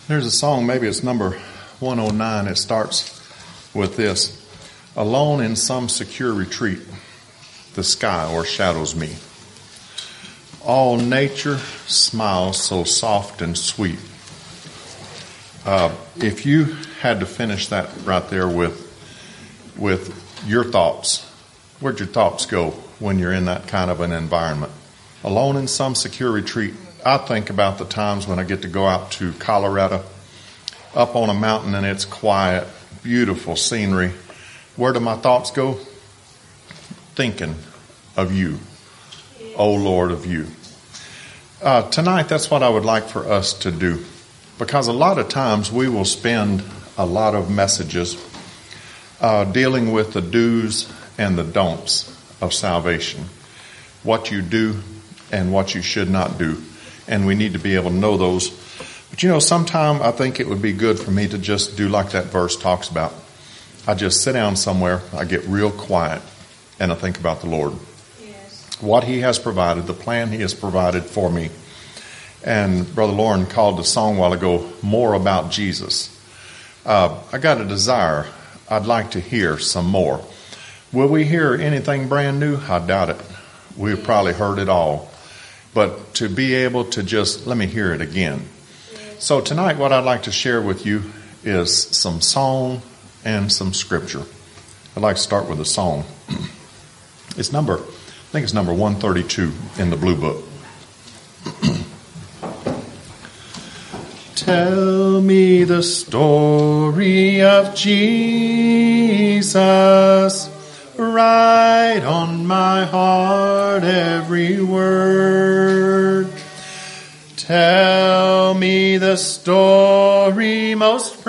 There's a song, maybe it's number 109. It starts with this. Alone in some secure retreat, the sky o'ershadows me. All nature smiles so soft and sweet. If you had to finish that right there with your thoughts, where'd your thoughts go when you're in that kind of an environment? Alone in some secure retreat. I think about the times when I get to go out to Colorado, up on a mountain, and it's quiet, beautiful scenery. Where do my thoughts go? Thinking of you, O Lord, of you. Tonight, that's what I would like for us to do, because a lot of times we will spend a lot of messages dealing with the do's and the don'ts of salvation, what you do and what you should not do. And we need to be able to know those. But sometime I think it would be good for me to just do like that verse talks about. I just sit down somewhere, I get real quiet, and I think about the Lord. Yes. What He has provided, the plan He has provided for me. And Brother Lauren called the song a while ago, More About Jesus. I got a desire. I'd like to hear some more. Will we hear anything brand new? I doubt it. We've probably heard it all. But to be able to just, let me hear it again. So tonight what I'd like to share with you is some song and some scripture. I'd like to start with a song. I think it's number 132 in the Blue Book. Tell me the story of Jesus. Write on my heart every word. Tell me the story most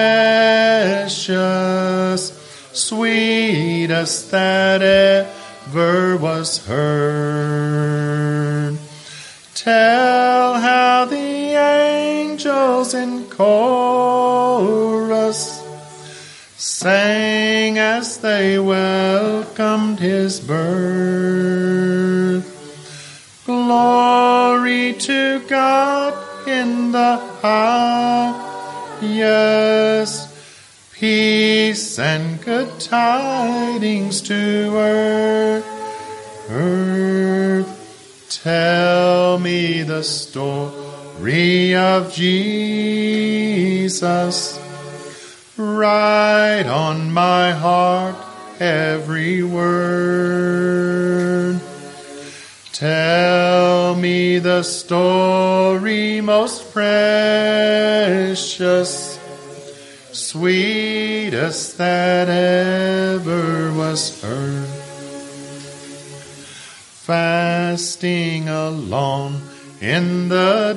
precious, sweetest that ever was heard. Tell how the angels in chorus sang as they welcomed His birth. Glory to God in the highest, peace and good tidings to earth. Tell me the story of Jesus. Write on my heart every word. Tell me the story most precious, sweetest that ever was heard. Fasting alone in the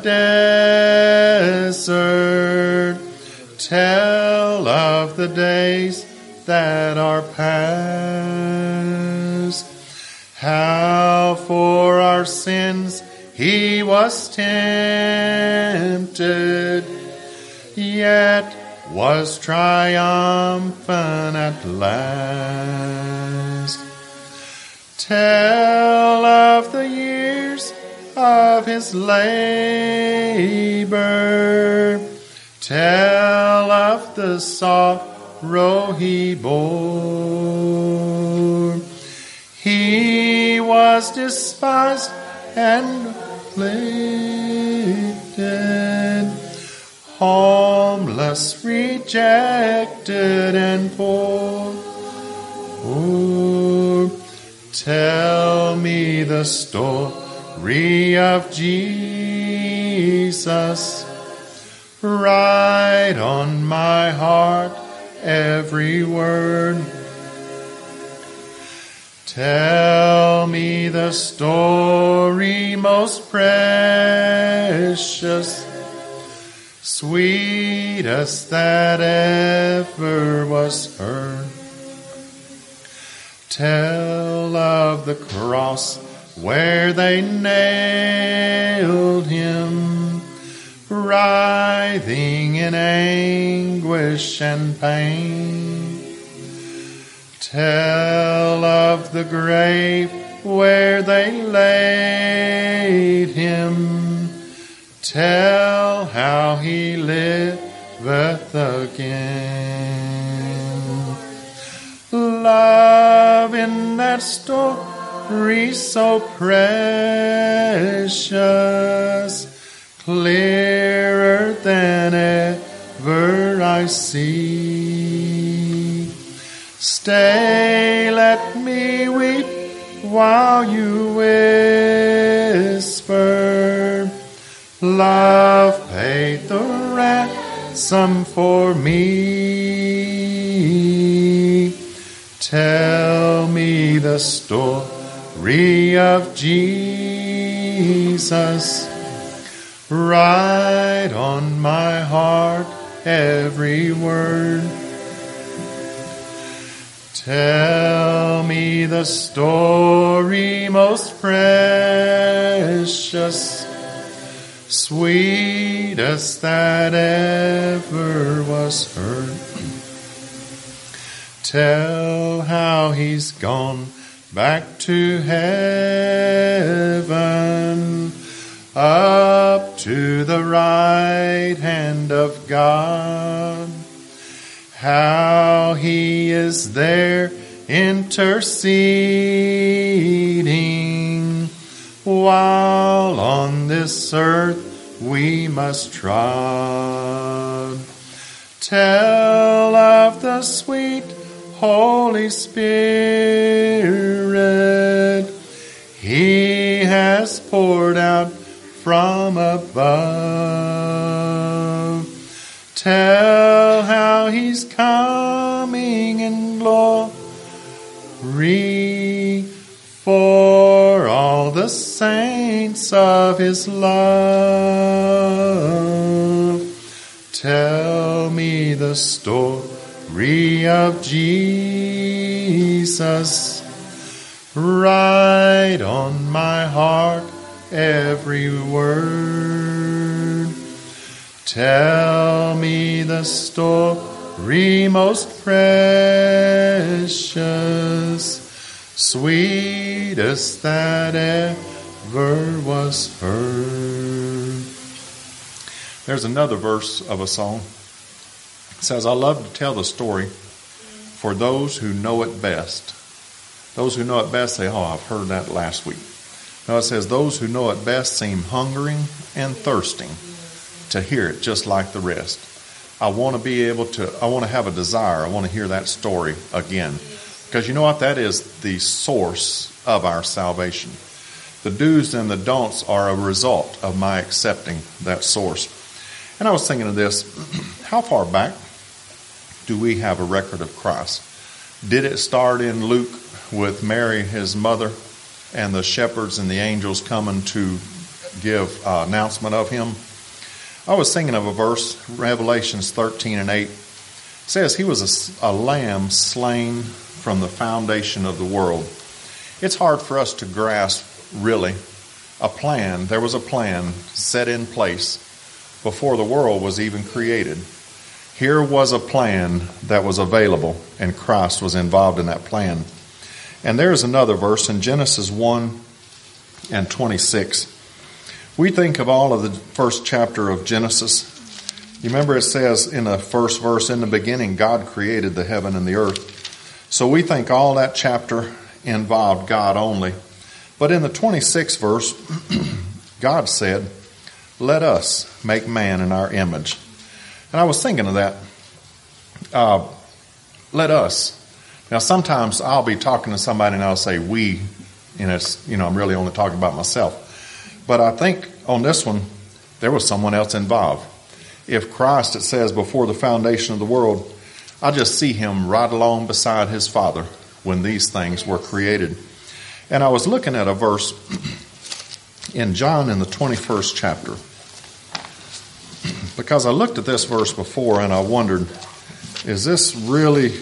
desert, tell of the days that are past, how for our sins He was tempted, yet was triumphant at last. Tell of the years of His labor, tell of the sorrow He bore. He was despised and afflicted, homeless, rejected, and poor. Tell me the story of Jesus. Write on my heart every word. Tell me the story most precious, sweetest that ever was heard. Tell of the cross where they nailed Him, writhing in anguish and pain. Tell of the grave where they laid Him. Tell how he liveth again. Love in that story so precious, clearer than ever I see. Stay, let me weep while you whisper, love paid the ransom for me. Tell me the story of Jesus. Write on my heart every word. Tell me the story most precious, sweetest that ever was heard. Tell how he's gone back to heaven, up to the right hand of God. How he is there interceding, while on this earth we must trod. Tell of the sweet Holy Spirit he has poured out from above. Tell how he's coming in glory for all the saints of his love. Tell me the story of Jesus. Write on my heart every word. Tell me the story most precious, sweetest that ever was heard. There's another verse of a song. It says, I love to tell the story for those who know it best. Those who know it best say, oh, I've heard that last week. No, it says, those who know it best seem hungering and thirsting to hear it just like the rest. I want to have a desire. I want to hear that story again. Because you know what? That is the source of our salvation. The do's and the don'ts are a result of my accepting that source. And I was thinking of this. How far back do we have a record of Christ? Did it start in Luke with Mary, his mother, and the shepherds and the angels coming to give announcement of him? I was thinking of a verse, Revelations 13:8. It says he was a lamb slain from the foundation of the world. It's hard for us to grasp, really, a plan. There was a plan set in place before the world was even created. Here was a plan that was available, and Christ was involved in that plan. And there's another verse in Genesis 1:26. We think of all of the first chapter of Genesis. You remember it says in the first verse, in the beginning, God created the heaven and the earth. So we think all that chapter involved God only. But in the 26th verse, God said, let us make man in our image. And I was thinking of that. Let us. Now, sometimes I'll be talking to somebody and I'll say we, and it's, I'm really only talking about myself. But I think on this one, there was someone else involved. If Christ, it says, before the foundation of the world, I just see him right along beside his Father when these things were created. And I was looking at a verse in John in the 21st chapter. Because I looked at this verse before and I wondered, is this really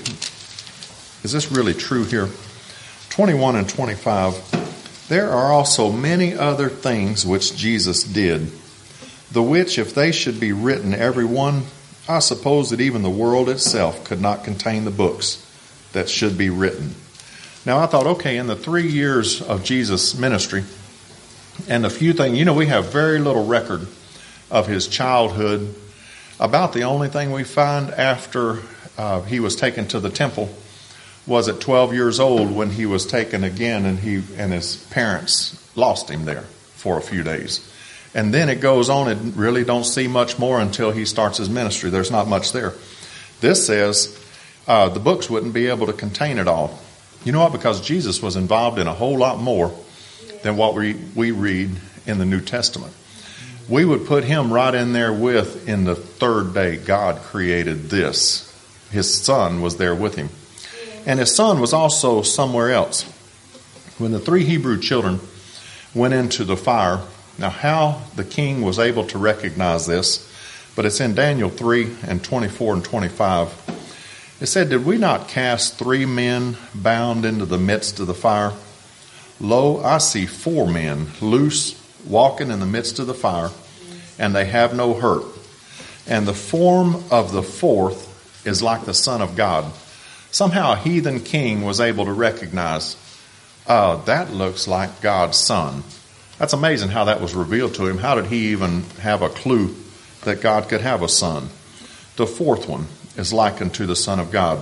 true here? 21 and 25. There are also many other things which Jesus did, the which, if they should be written every one, I suppose that even the world itself could not contain the books that should be written. Now I thought, okay, in the 3 years of Jesus' ministry, and the few things, we have very little record of his childhood. About the only thing we find after he was taken to the temple was at 12 years old when he was taken again, and his parents lost him there for a few days. And then it goes on, and really don't see much more until he starts his ministry. There's not much there. This says the books wouldn't be able to contain it all. You know what? Because Jesus was involved in a whole lot more than what we read in the New Testament. We would put him right in there with, in the third day, God created this. His son was there with him. And his son was also somewhere else. When the 3 Hebrew children went into the fire, now how the king was able to recognize this, but it's in Daniel 3 and 24 and 25. It said, "Did we not cast 3 men bound into the midst of the fire? Lo, I see 4 men loose, walking in the midst of the fire, and they have no hurt. And the form of the 4th is like the Son of God." Somehow a heathen king was able to recognize, that looks like God's son. That's amazing how that was revealed to him. How did he even have a clue that God could have a son? The 4th one is likened to the Son of God.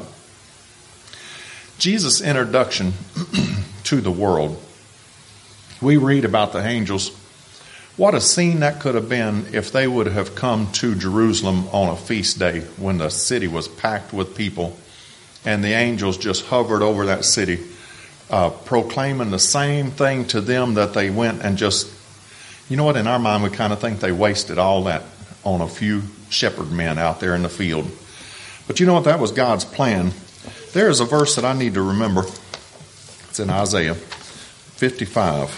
Jesus' introduction to the world. We read about the angels. What a scene that could have been if they would have come to Jerusalem on a feast day when the city was packed with people and the angels just hovered over that city, proclaiming the same thing to them that they went and just, you know what, in our mind we kind of think they wasted all that on a few shepherd men out there in the field. But you know what, that was God's plan. There is a verse that I need to remember. It's in Isaiah 55.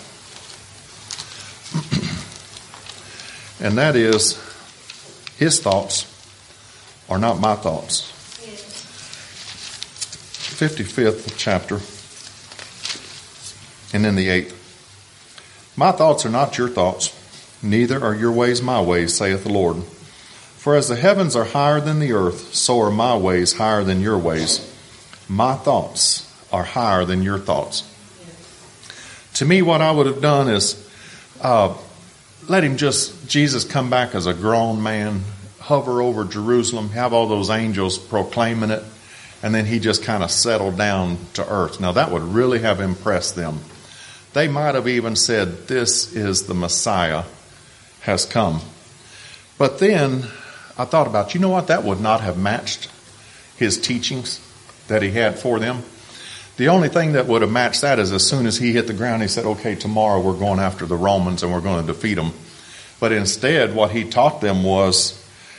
And that is, his thoughts are not my thoughts. 55th chapter, and then the 8th. "My thoughts are not your thoughts, neither are your ways my ways, saith the Lord. For as the heavens are higher than the earth, so are my ways higher than your ways. My thoughts are higher than your thoughts." To me, what I would have done is let Jesus come back as a grown man, hover over Jerusalem, have all those angels proclaiming it, and then he just kind of settled down to earth. Now that would really have impressed them. They might have even said, "This is the Messiah has come." But then I thought about, you know what, that would not have matched his teachings that he had for them. The only thing that would have matched that is as soon as he hit the ground, he said, "Okay, tomorrow we're going after the Romans and we're going to defeat them." But instead, what he taught them was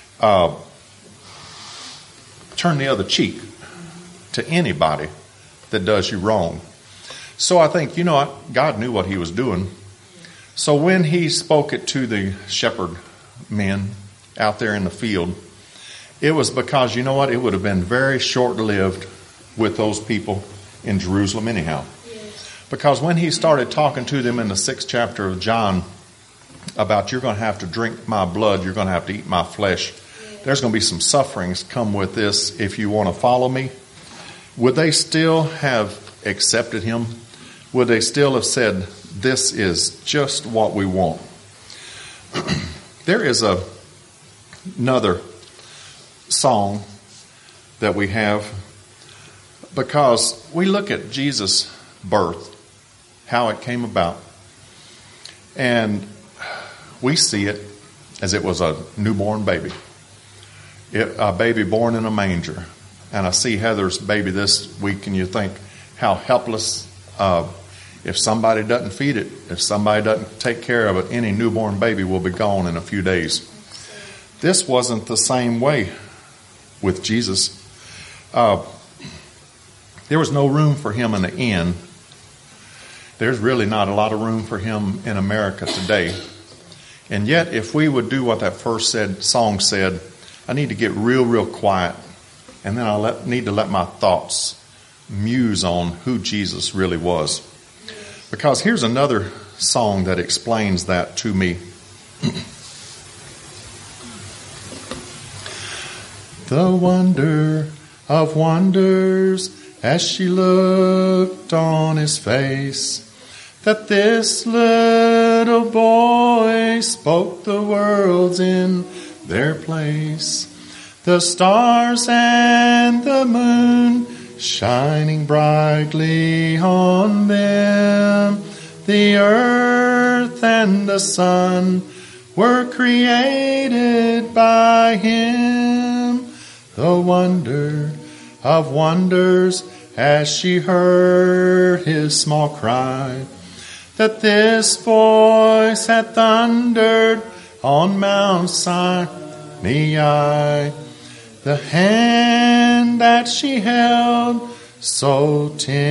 turn the other cheek to anybody that does you wrong. So I think, you know what, God knew what he was doing. So when he spoke it to the shepherd men out there in the field, it was because, you know what, it would have been very short-lived with those people in Jerusalem anyhow. Because when he started talking to them in the 6th chapter of John about, you're going to have to drink my blood, you're going to have to eat my flesh, there's going to be some sufferings come with this if you want to follow me. Would they still have accepted him? Would they still have said, "This is just what we want"? There is another song that we have, because we look at Jesus' birth, how it came about, and we see it as it was a newborn baby, a baby born in a manger. And I see Heather's baby this week, and you think how helpless, if somebody doesn't feed it, if somebody doesn't take care of it, any newborn baby will be gone in a few days. This wasn't the same way with Jesus. There was no room for him in the inn. There's really not a lot of room for him in America today. And yet, if we would do what that first song said, I need to get real quiet, and then I need to let my thoughts muse on who Jesus really was. Because here's another song that explains that to me. The wonder of wonders, as she looked on his face, that this little little boy spoke the worlds in their place. The stars and the moon shining brightly on them. The earth and the sun were created by him. The wonder of wonders as she heard his small cry, that this voice had thundered on Mount Sinai. The hand that she held so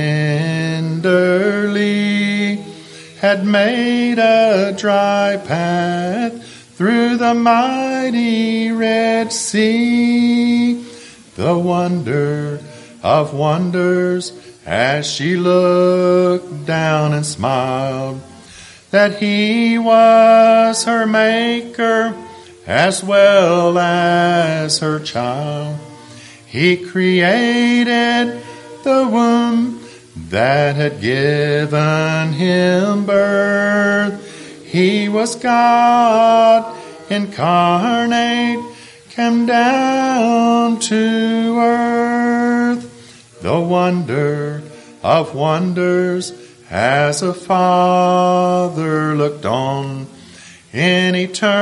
tenderly had made a dry path through the mighty Red Sea. The wonder of wonders as she looked down and smiled, that he was her maker as well as her child. He created the womb that had given him birth. He was God incarnate, came down to earth. The wonder of wonders as a father looked on in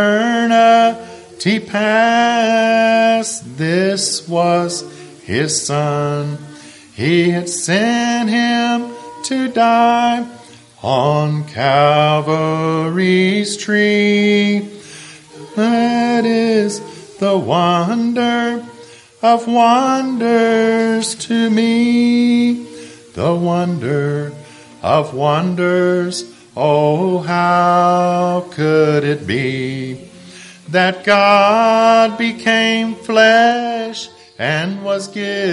eternity past. This was his son. He had sent him to die on Calvary's tree. That is the wonder of wonders to me. The wonder of wonders, oh, how could it be that God became flesh and was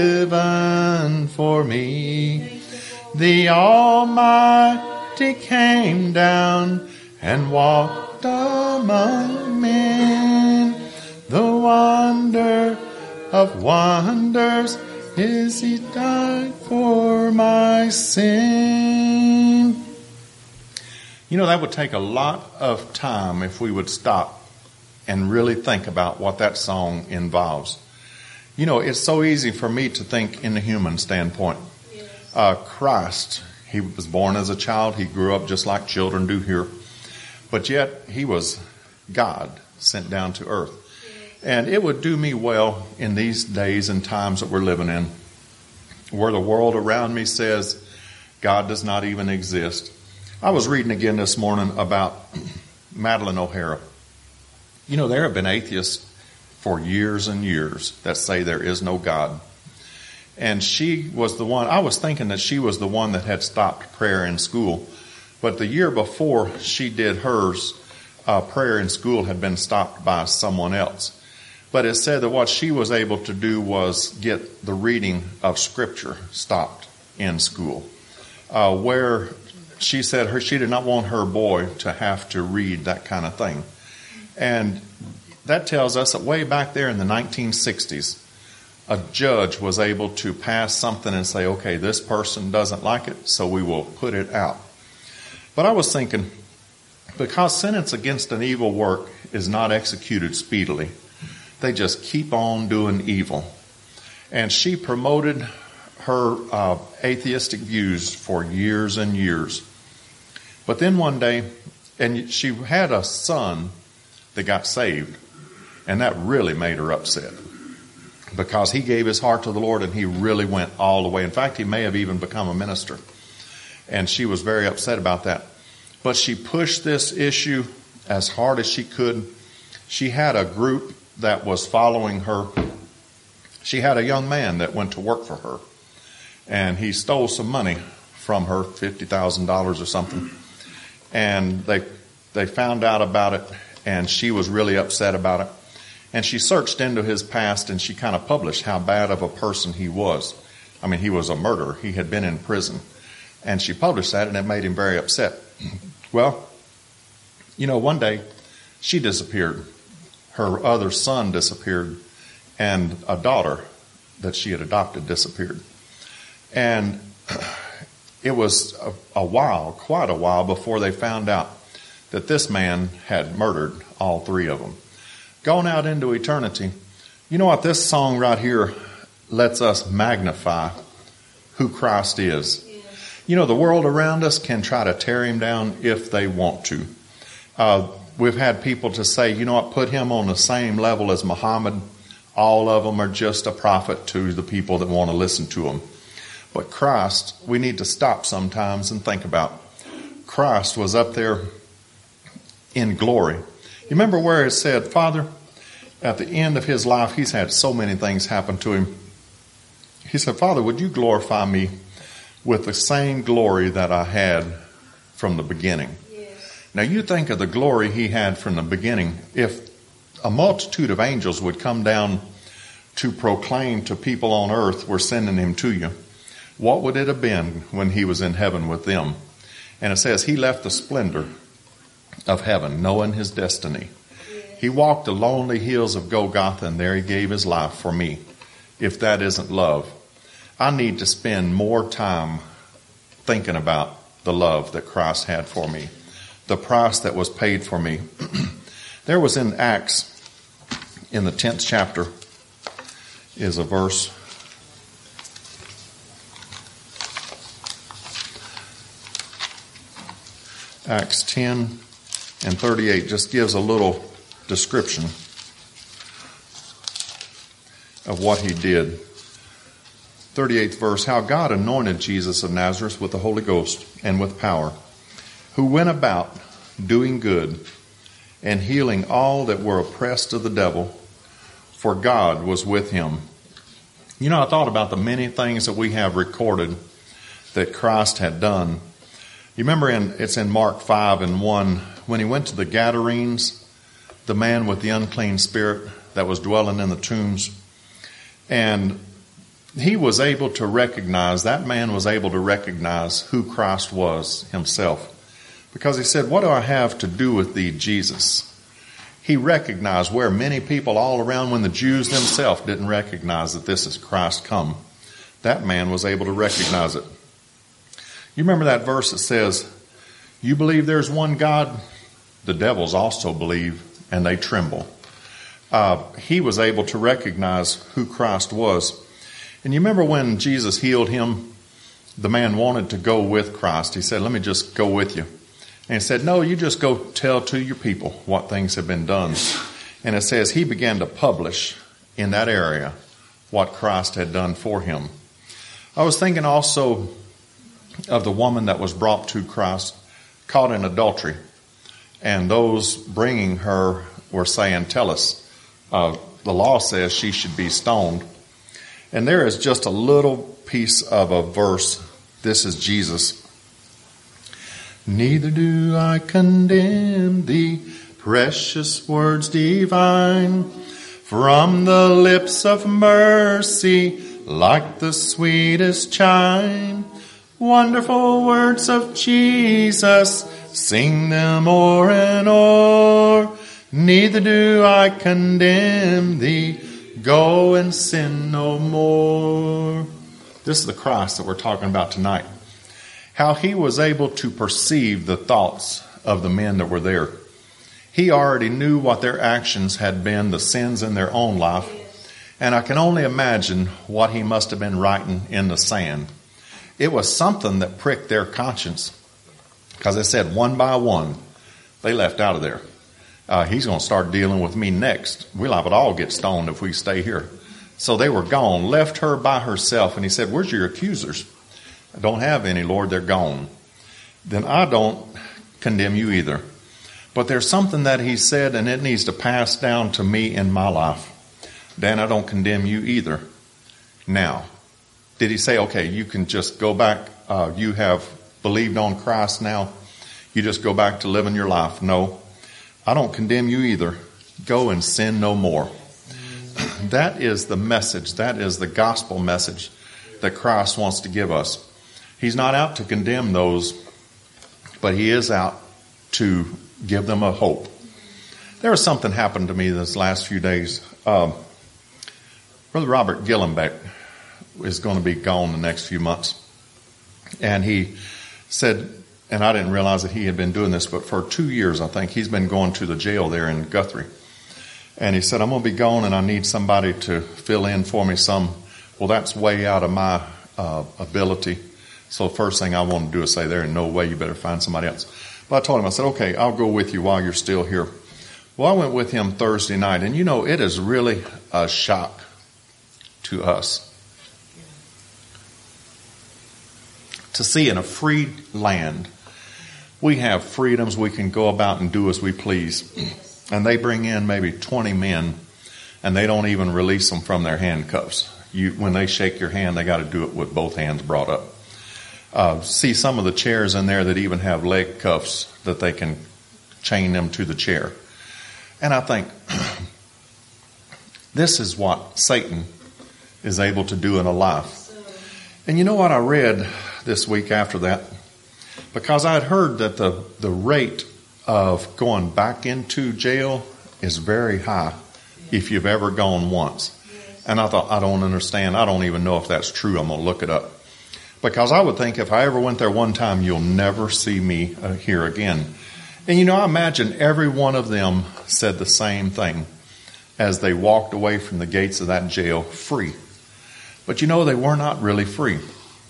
given for me? The Almighty came down and walked among men. The wonder of wonders is he died for my sin. You know, that would take a lot of time if we would stop and really think about what that song involves. You know, it's so easy for me to think in the human standpoint. Christ, he was born as a child. He grew up just like children do here. But yet, he was God sent down to earth. And it would do me well in these days and times that we're living in, where the world around me says God does not even exist. I was reading again this morning about Madeleine O'Hara. You know, there have been atheists for years and years that say there is no God. And she was the one, I was thinking that she was the one that had stopped prayer in school. But the year before she did hers, prayer in school had been stopped by someone else. But it said that what she was able to do was get the reading of Scripture stopped in school, where she said she did not want her boy to have to read that kind of thing. And that tells us that way back there in the 1960s, a judge was able to pass something and say, okay, this person doesn't like it, so we will put it out. But I was thinking, because sentence against an evil work is not executed speedily, they just keep on doing evil. And she promoted her atheistic views for years and years. But then one day, and she had a son that got saved, and that really made her upset, because he gave his heart to the Lord and he really went all the way. In fact, he may have even become a minister. And she was very upset about that. But she pushed this issue as hard as she could. She had a group that was following her. She had a young man that went to work for her, and he stole some money from her, $50,000 or something. And they found out about it, and she was really upset about it. And she searched into his past, and she kind of published how bad of a person he was. I mean, he was a murderer. He had been in prison. And she published that, and it made him very upset. Well, you know, one day she disappeared. Her other son disappeared, and a daughter that she had adopted disappeared. And it was quite a while before they found out that this man had murdered all three of them. Going out into eternity. You know what? This song right here lets us magnify who Christ is. You know, the world around us can try to tear him down if they want to. We've had people to say, you know what, put him on the same level as Muhammad. All of them are just a prophet to the people that want to listen to him. But Christ, we need to stop sometimes and think about. Christ was up there in glory. You remember where it said, Father, at the end of his life, he's had so many things happen to him. He said, Father, would you glorify me with the same glory that I had from the beginning? Yes. Now you think of the glory he had from the beginning. If a multitude of angels would come down to proclaim to people on earth, we're sending him to you, what would it have been when he was in heaven with them? And it says he left the splendor of heaven, knowing his destiny. Yes. He walked the lonely hills of Golgotha, and there he gave his life for me. If that isn't love, I need to spend more time thinking about the love that Christ had for me, the price that was paid for me. There was in Acts, in the 10th chapter, is a verse. Acts 10 and 38 just gives a little description of what he did. 38th verse, how God anointed Jesus of Nazareth with the Holy Ghost and with power, who went about doing good and healing all that were oppressed of the devil, for God was with him. You know, I thought about the many things that we have recorded that Christ had done. You remember it's in Mark 5:1, when he went to the Gadarenes, the man with the unclean spirit that was dwelling in the tombs, and he was able to recognize, that man was able to recognize who Christ was himself. Because he said, what do I have to do with thee, Jesus? He recognized where many people all around, when the Jews themselves didn't recognize that this is Christ come, that man was able to recognize it. You remember that verse that says, you believe there's one God? The devils also believe, and they tremble. He was able to recognize who Christ was. And you remember when Jesus healed him, the man wanted to go with Christ. He said, let me just go with you. And he said, no, you just go tell to your people what things have been done. And it says he began to publish in that area what Christ had done for him. I was thinking also of the woman that was brought to Christ, caught in adultery. And those bringing her were saying, tell us. The law says she should be stoned. And there is just a little piece of a verse. This is Jesus. Neither do I condemn thee, precious words divine, from the lips of mercy, like the sweetest chime. Wonderful words of Jesus, sing them o'er and o'er. Neither do I condemn thee, go and sin no more. This is the Christ that we're talking about tonight. How he was able to perceive the thoughts of the men that were there. He already knew what their actions had been, the sins in their own life. And I can only imagine what he must have been writing in the sand. It was something that pricked their conscience. Because it said one by one, they left out of there. He's going to start dealing with me next. We'll have it all get stoned if we stay here. So they were gone, left her by herself. And he said, where's your accusers? I don't have any, Lord. They're gone. Then I don't condemn you either. But there's something that he said, and it needs to pass down to me in my life. Dan, I don't condemn you either. Now, did he say, okay, you can just go back. You have believed on Christ now. You just go back to living your life. No, I don't condemn you either. Go and sin no more. That is the message. That is the gospel message that Christ wants to give us. He's not out to condemn those, but he is out to give them a hope. There was something happened to me this last few days. Brother Robert Gillenbeck is going to be gone the next few months. And he said, and I didn't realize that he had been doing this, but for 2 years, I think, he's been going to the jail there in Guthrie. And he said, I'm going to be gone and I need somebody to fill in for me some. Well, that's way out of my ability. So the first thing I want to do is say, there ain't no way, you better find somebody else. But I told him, I said, okay, I'll go with you while you're still here. Well, I went with him Thursday night, and it is really a shock to us to see in a free land, we have freedoms, we can go about and do as we please. And they bring in maybe 20 men, and they don't even release them from their handcuffs. When they shake your hand, they got to do it with both hands brought up. See some of the chairs in there that even have leg cuffs that they can chain them to the chair. And I think, this is what Satan is able to do in a life. And you know what I read this week after that? Because I had heard that the rate of going back into jail is very high if you've ever gone once. And I thought, I don't understand. I don't even know if that's true. I'm going to look it up. Because I would think if I ever went there one time, you'll never see me here again. And I imagine every one of them said the same thing as they walked away from the gates of that jail free. But they were not really free.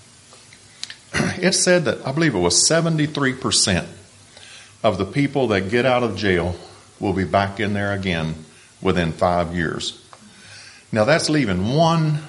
It said that, I believe it was 73% of the people that get out of jail will be back in there again within 5 years. Now that's leaving one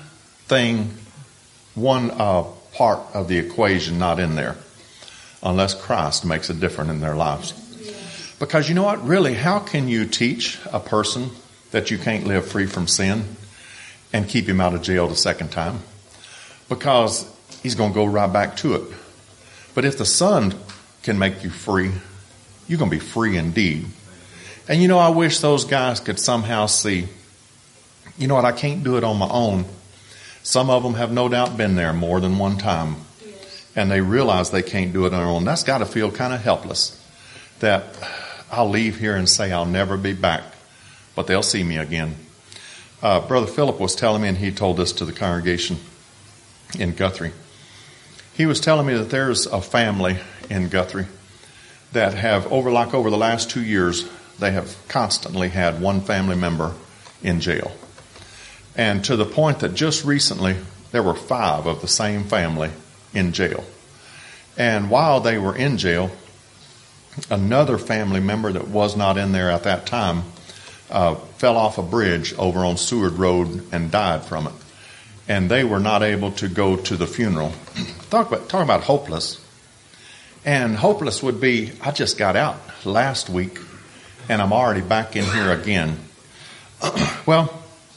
part of the equation not in there, unless Christ makes a difference in their lives. Because you know what, really, how can you teach a person that you can't live free from sin and keep him out of jail the second time? Because he's going to go right back to it. But if the Son can make you free, you're going to be free indeed. And I wish those guys could somehow see, what, I can't do it on my own. Some of them have no doubt been there more than one time. And they realize they can't do it on their own. That's got to feel kind of helpless. That I'll leave here and say I'll never be back. But they'll see me again. Brother Philip was telling me, and he told this to the congregation in Guthrie. He was telling me that there's a family in Guthrie that have, over the last 2 years, they have constantly had one family member in jail. And to the point that just recently, there were 5 of the same family in jail. And while they were in jail, another family member that was not in there at that time fell off a bridge over on Seward Road and died from it. And they were not able to go to the funeral. Talk about hopeless. And hopeless would be, I just got out last week and I'm already back in here again. Well,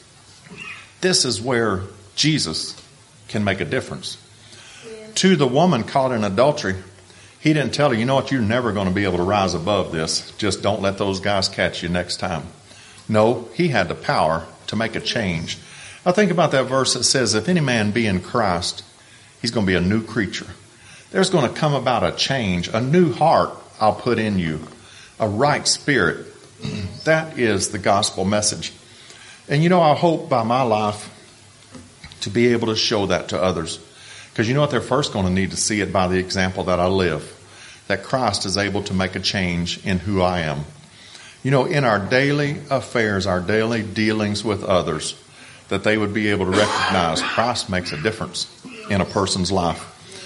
this is where Jesus can make a difference. To the woman caught in adultery, he didn't tell her, you know what, you're never going to be able to rise above this. Just don't let those guys catch you next time. No, he had the power to make a change. I think about that verse that says, if any man be in Christ, he's going to be a new creature. There's going to come about a change, a new heart I'll put in you, a right spirit. That is the gospel message. And I hope by my life to be able to show that to others. Because you know what, they're first going to need to see it by the example that I live. That Christ is able to make a change in who I am. In our daily affairs, our daily dealings with others, that they would be able to recognize Christ makes a difference in a person's life.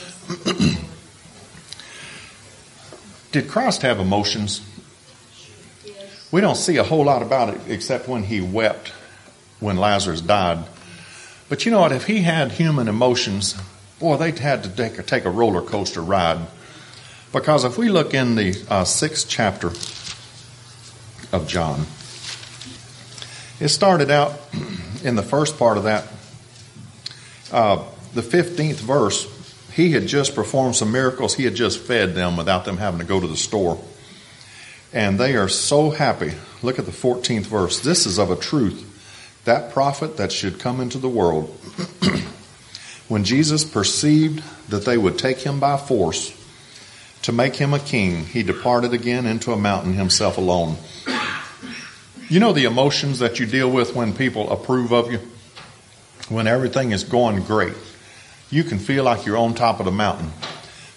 Did Christ have emotions? We don't see a whole lot about it except when he wept when Lazarus died. But you know what? If he had human emotions, boy, they had to take a roller coaster ride. Because if we look in the 6th chapter of John, it started out in the first part of that, the 15th verse. He had just performed some miracles. He had just fed them without them having to go to the store. And they are so happy. Look at the 14th verse. This is of a truth, that prophet that should come into the world. When Jesus perceived that they would take him by force to make him a king, he departed again into a mountain himself alone. The emotions that you deal with when people approve of you, when everything is going great. You can feel like you're on top of the mountain.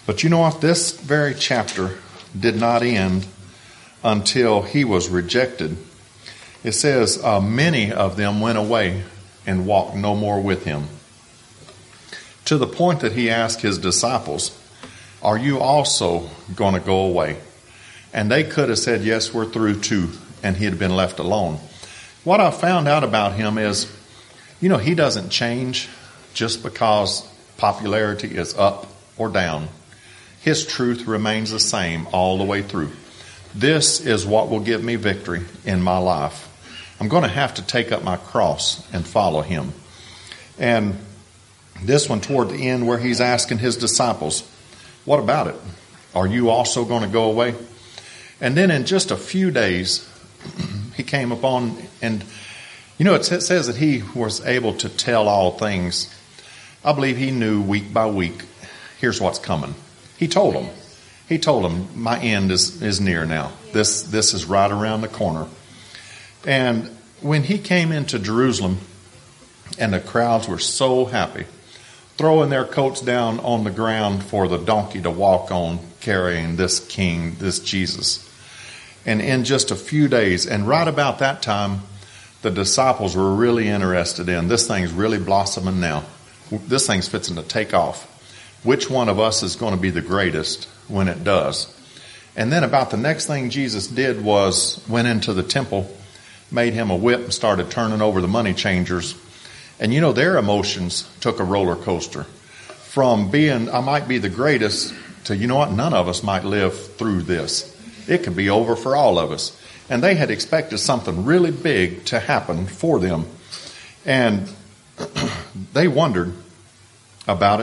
But you know what? This very chapter did not end until he was rejected. It says, many of them went away and walked no more with him. To the point that he asked his disciples, are you also going to go away? And they could have said, yes, we're through too. And he had been left alone. What I found out about him is, he doesn't change just because popularity is up or down. His truth remains the same all the way through. This is what will give me victory in my life. I'm going to have to take up my cross and follow him. And this one toward the end where he's asking his disciples, what about it? Are you also going to go away? And then in just a few days, he came upon, and it says that he was able to tell all things. I believe he knew week by week, here's what's coming. He told them, my end is near now. This is right around the corner. And when he came into Jerusalem, and the crowds were so happy, throwing their coats down on the ground for the donkey to walk on, carrying this king, this Jesus. And in just a few days, and right about that time, the disciples were really interested in, this thing's really blossoming now. This thing's fixing to take off. Which one of us is going to be the greatest when it does? And then about the next thing Jesus did was went into the temple, made him a whip and started turning over the money changers. And their emotions took a roller coaster from being, I might be the greatest, to, none of us might live through this. It could be over for all of us. And they had expected something really big to happen for them. And they wondered about it.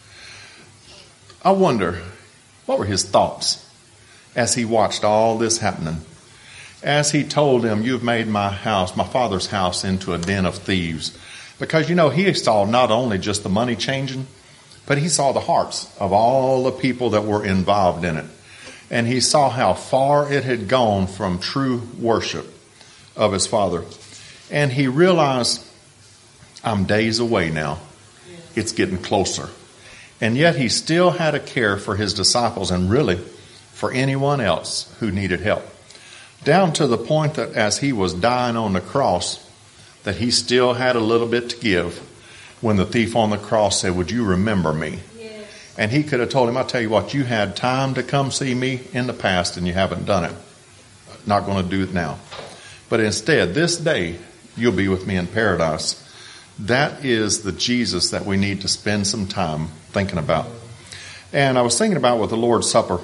I wonder, what were his thoughts as he watched all this happening? As he told them, you've made my father's house, into a den of thieves. Because, he saw not only just the money changing, but he saw the hearts of all the people that were involved in it. And he saw how far it had gone from true worship of his Father. And he realized, I'm days away now. It's getting closer. And yet he still had a care for his disciples and really for anyone else who needed help. Down to the point that as he was dying on the cross, that he still had a little bit to give when the thief on the cross said, would you remember me? Yes. And he could have told him, I'll tell you what, you had time to come see me in the past and you haven't done it. Not going to do it now. But instead, this day, you'll be with me in paradise. That is the Jesus that we need to spend some time thinking about. And I was thinking about with the Lord's Supper,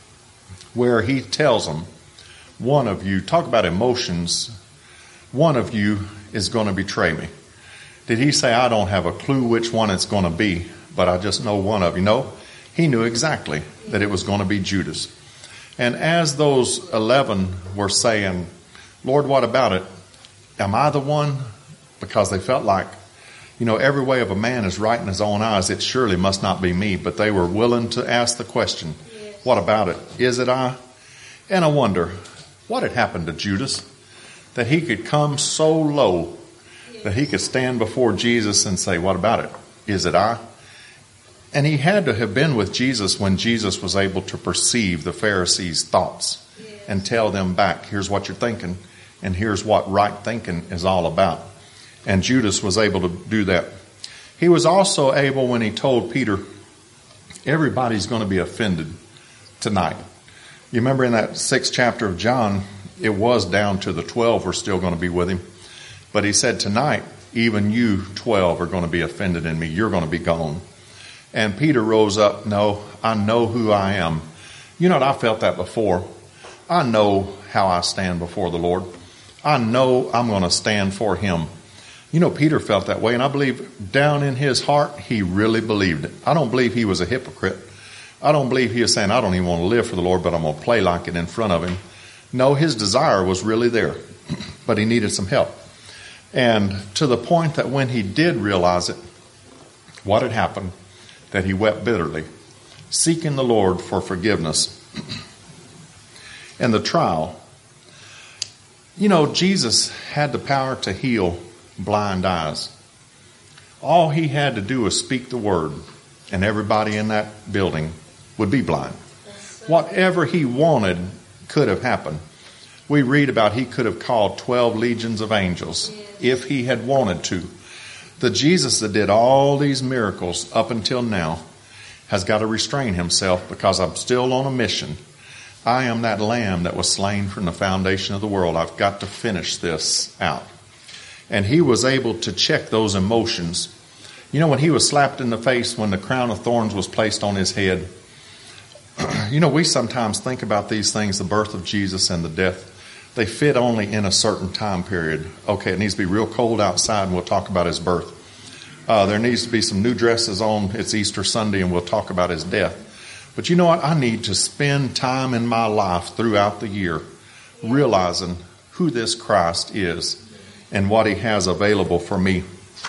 where he tells them, one of you, talk about emotions, one of you is going to betray me. Did he say, I don't have a clue which one it's going to be, but I just know one of you? No, he knew exactly that it was going to be Judas. And as those 11 were saying, Lord, what about it? Am I the one? Because they felt like, every way of a man is right in his own eyes. It surely must not be me. But they were willing to ask the question, what about it? Is it I? And I wonder, what had happened to Judas that he could come so low that he could stand before Jesus and say, what about it? Is it I? And he had to have been with Jesus when Jesus was able to perceive the Pharisees' thoughts and tell them back, here's what you're thinking, and here's what right thinking is all about. And Judas was able to do that. He was also able when he told Peter, everybody's going to be offended tonight. You remember in that 6th chapter of John, it was down to the 12 were still going to be with him. But he said, tonight, even you 12 are going to be offended in me. You're going to be gone. And Peter rose up, no, I know who I am. I felt that before. I know how I stand before the Lord. I know I'm going to stand for him. Peter felt that way, and I believe down in his heart, he really believed it. I don't believe he was a hypocrite. I don't believe he was saying, I don't even want to live for the Lord, but I'm going to play like it in front of him. No, his desire was really there, but he needed some help. And to the point that when he did realize it, what had happened, that he wept bitterly, seeking the Lord for forgiveness. And the trial, Jesus had the power to heal blind eyes. All he had to do was speak the word, and everybody in that building would be blind. Whatever he wanted could have happened. We read about he could have called 12 legions of angels if he had wanted to. The Jesus that did all these miracles up until now has got to restrain himself because I'm still on a mission. I am that lamb that was slain from the foundation of the world. I've got to finish this out. And he was able to check those emotions. You know, when he was slapped in the face, when the crown of thorns was placed on his head, you know, we sometimes think about these things, the birth of Jesus and the death. They fit only in a certain time period. Okay, it needs to be real cold outside, and we'll talk about his birth. There needs to be some new dresses on. It's Easter Sunday, and we'll talk about his death. But you know what? I need to spend time in my life throughout the year realizing who this Christ is and what he has available for me.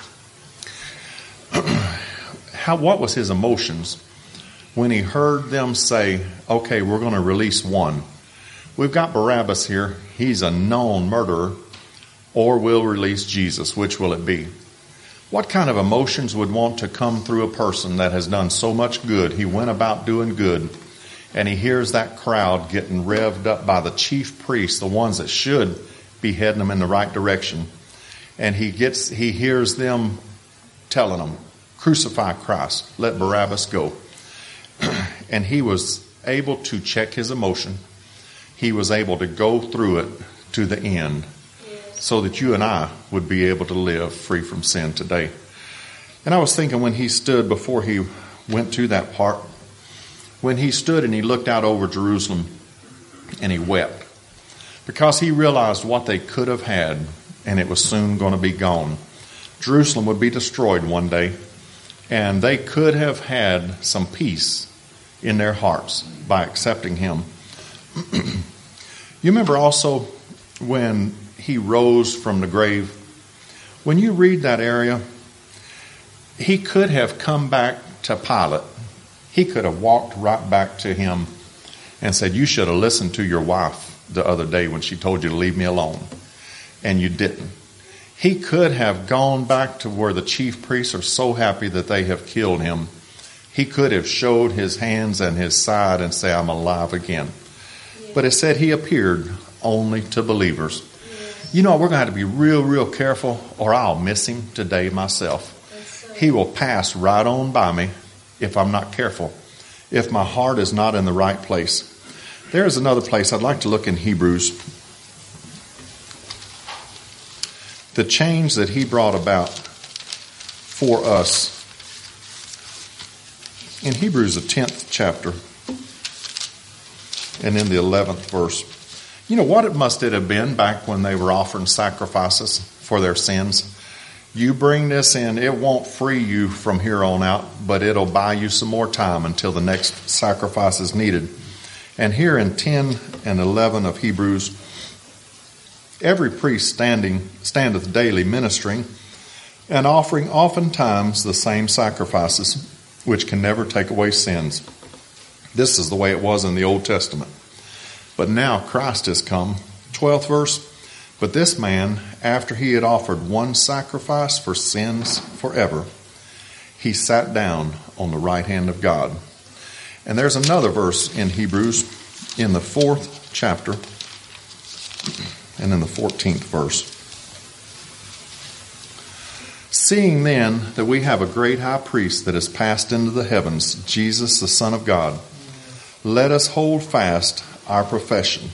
What was his emotions when he heard them say, okay, we're going to release one. We've got Barabbas here. He's a known murderer. Or we'll release Jesus. Which will it be? What kind of emotions would want to come through a person that has done so much good? He went about doing good, and he hears that crowd getting revved up by the chief priests, the ones that should be heading them in the right direction. And he hears them telling them, crucify Christ, let Barabbas go. And he was able to check his emotion. He was able to go through it to the end so that you and I would be able to live free from sin today. And I was thinking when he stood before he went to that part, when he stood and he looked out over Jerusalem and he wept because he realized what they could have had and it was soon going to be gone. Jerusalem would be destroyed one day, and they could have had some peace in their hearts by accepting him. You remember also when he rose from the grave? When you read that area, he could have come back to Pilate. He could have walked right back to him and said, you should have listened to your wife the other day when she told you to leave me alone. And you didn't. He could have gone back to where the chief priests are so happy that they have killed him. He could have showed his hands and his side and say, I'm alive again. But it said he appeared only to believers. You know, we're going to have to be real, real careful, or I'll miss him today myself. He will pass right on by me if I'm not careful, if my heart is not in the right place. There is another place I'd like to look in Hebrews. The change that he brought about for us. In Hebrews, the 10th chapter, and in the 11th verse. You know what it must have been back when they were offering sacrifices for their sins? You bring this in, it won't free you from here on out, but it'll buy you some more time until the next sacrifice is needed. And here in 10 and 11 of Hebrews, every priest standeth daily ministering and offering oftentimes the same sacrifices, which can never take away sins. This is the way it was in the Old Testament. But now Christ has come. 12th verse. But this man, after he had offered one sacrifice for sins forever, he sat down on the right hand of God. And there's another verse in Hebrews in the 4th chapter and in the 14th verse. Seeing then that we have a great high priest that has passed into the heavens, Jesus the Son of God, let us hold fast our profession.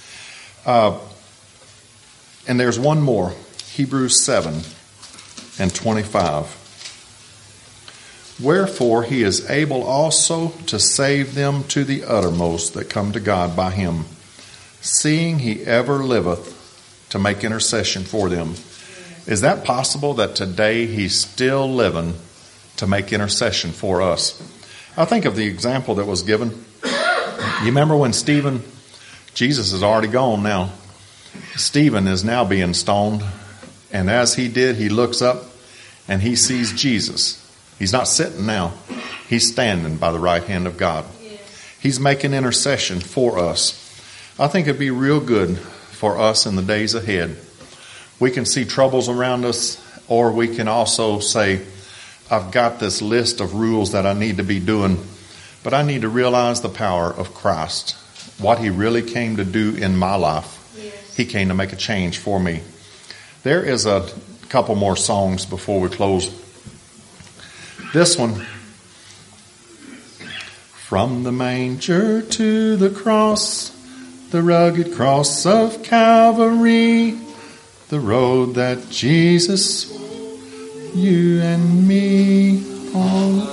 And there's one more, Hebrews 7 and 25. Wherefore he is able also to save them to the uttermost that come to God by him, seeing he ever liveth to make intercession for them. Is that possible that today he's still living to make intercession for us? I think of the example that was given. You remember when Stephen, Jesus is already gone now. Stephen is now being stoned. And as he did, he looks up and he sees Jesus. He's not sitting now. He's standing by the right hand of God. He's making intercession for us. I think it'd be real good for us in the days ahead. We can see troubles around us, or we can also say, I've got this list of rules that I need to be doing. But I need to realize the power of Christ, what he really came to do in my life. Yes. He came to make a change for me. There is a couple more songs before we close. This one, from the manger to the cross, the rugged cross of Calvary, the road that Jesus, you and me on.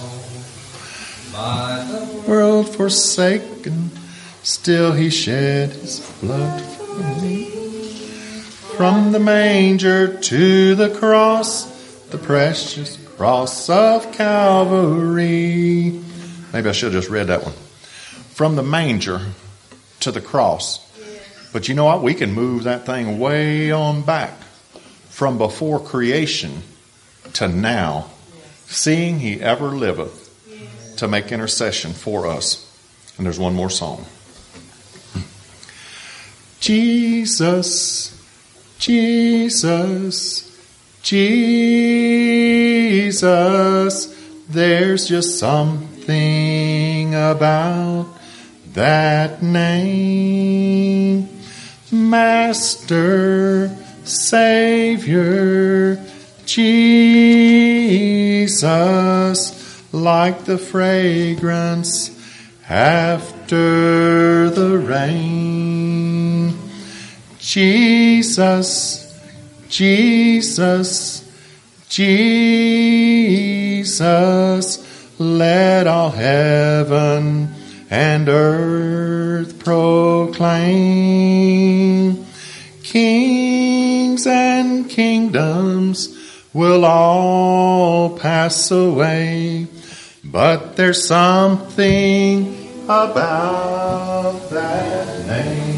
World forsaken, still he shed his blood for me. From the manger to the cross, the precious cross of Calvary. Maybe I should have just read that one. From the manger to the cross. But you know what? We can move that thing way on back. From before creation to now. Seeing he ever liveth to make intercession for us. And there's one more song. Jesus, Jesus, Jesus, there's just something about that name. Master, Savior, Jesus, like the fragrance after the rain. Jesus, Jesus, Jesus, let all heaven and earth proclaim. Kings and kingdoms will all pass away, but there's something about that name.